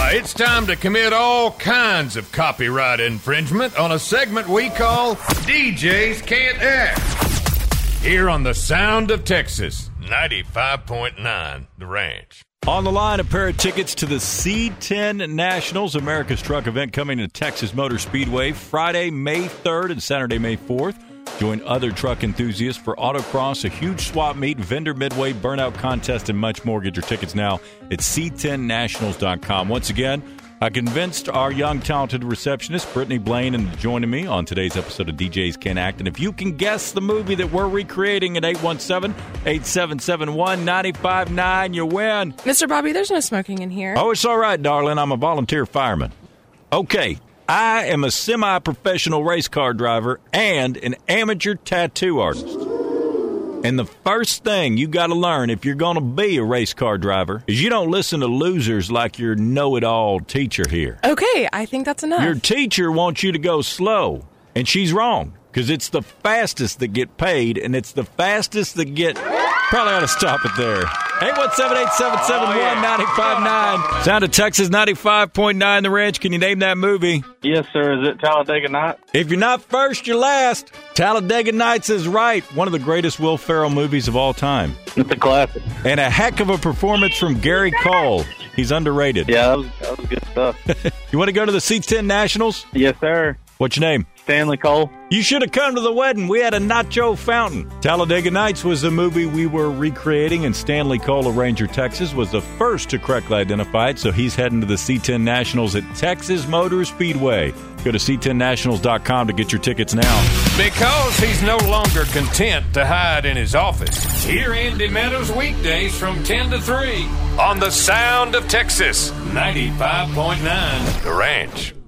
It's time to commit all kinds of copyright infringement on a segment we call DJs Can't Act. Here on the Sound of Texas, 95.9 The Ranch. On the line, a pair of tickets to the C10 Nationals, America's truck event coming to Texas Motor Speedway Friday, May 3rd and Saturday, May 4th. Join other truck enthusiasts for autocross, a huge swap meet, vendor midway, burnout contest, and much more. Get your tickets now at c10nationals.com. Once again, I convinced our young, talented receptionist, Brittany Blaine, into joining me on today's episode of DJs Can't Act. And if you can guess the movie that we're recreating at 817-8771-959, you win. Mr. Bobby, there's no smoking in here. Oh, it's all right, darling. I'm a volunteer fireman. Okay, I am a semi-professional race car driver and an amateur tattoo artist. And the first thing you got to learn if you're going to be a race car driver is you don't listen to losers like your know-it-all teacher here. Okay, I think that's enough. Your teacher wants you to go slow, and she's wrong, because it's the fastest that get paid, and it's the fastest that get... Probably ought to stop it there. 817-877-1959. Sound of Texas 95.9 The Ranch. Can you name that movie? Yes, sir. Is it Talladega Nights? If you're not first, you're last. Talladega Nights is right. One of the greatest Will Ferrell movies of all time. It's a classic. And a heck of a performance from Gary Cole. He's underrated. Yeah, that was good stuff. You want to go to the C10 Nationals? Yes, sir. What's your name? Stanley Cole. You should have come to the wedding. We had a nacho fountain. Talladega Nights was the movie we were recreating, and Stanley Cole of Ranger, Texas, was the first to correctly identify it, so he's heading to the C10 Nationals at Texas Motor Speedway. Go to c10nationals.com to get your tickets now. Because he's no longer content to hide in his office. Hear Andy Meadows weekdays from 10 to 3 on the Sound of Texas, 95.9 The Ranch.